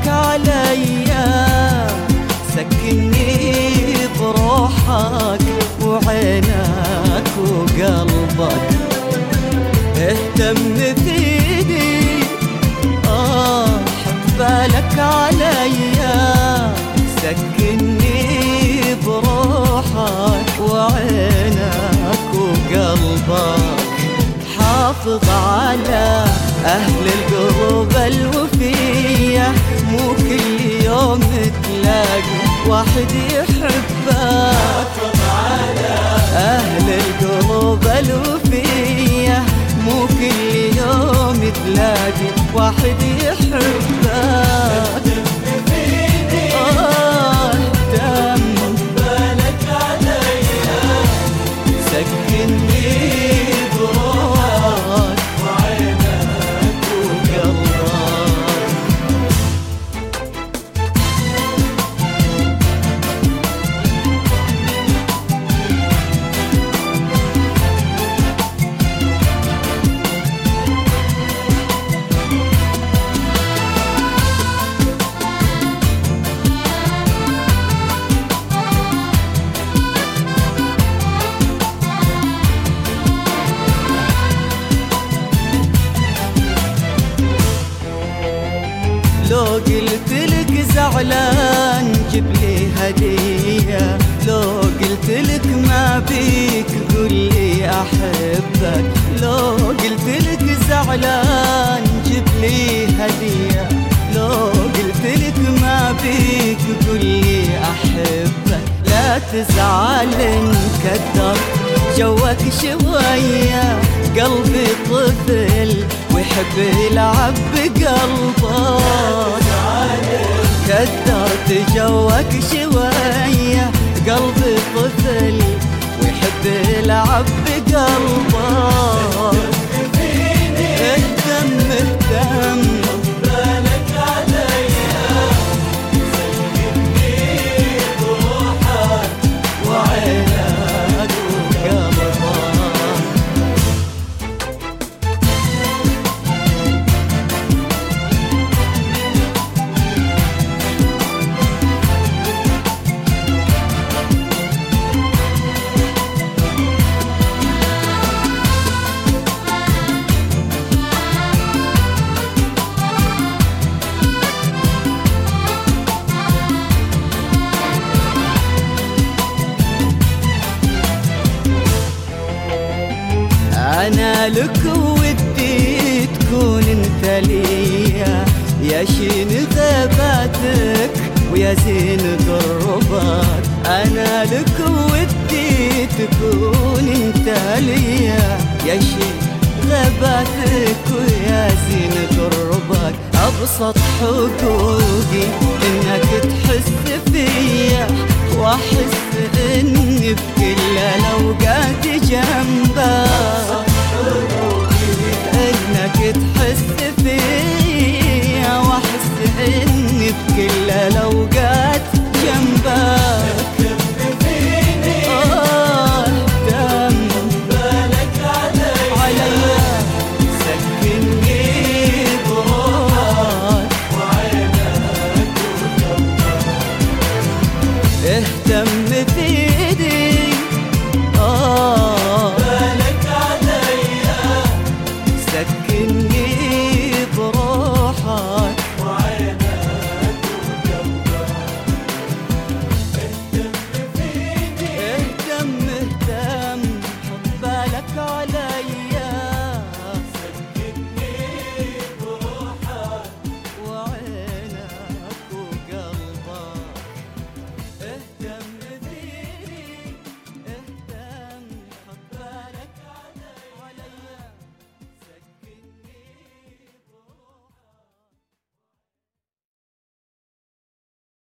بالك عليا، سكنني بروحك وعينك وقلبك، اهتم فيني حط بالك عليا، سكنني بروحك وعينك وقلبك، حافظ على أهل القلوب الوفية، مو كل يوم تلاقي واحد يحبك. حافظ على أهل القلوب الوفية، مو كل يوم تلاقي واحد يحبك. اهتم بالك عليا، سكنني بروحك وعينك وقلبك. لو قلت لك زعلان جيب لي هدية، لو قلت لك ما بيك قول لي أحبك، لو قلت لك زعلان جيب لي هدية، لو قلت لك ما بيك قول لي أحبك. لا تزعل انكدر جوك شوية، قلبي طفل ويحب يلعب بقلبك، كدرت جوك شوية، قلبي طفل ويحب يلعب بقلبك. اهتم اهتم بالك عليا، سكنني بروحك وعينك وقلبك. أنا لك ودي تكون انت ليا، يا شين غاباتك ويا زين قربك، أنا لك ودي تكون انت ليا، يا شين غاباتك ويا زين قربك. أبسط حقوقي إنك تحس فيا، وأحس إني بكل الأوقات جنبك، إنك تحس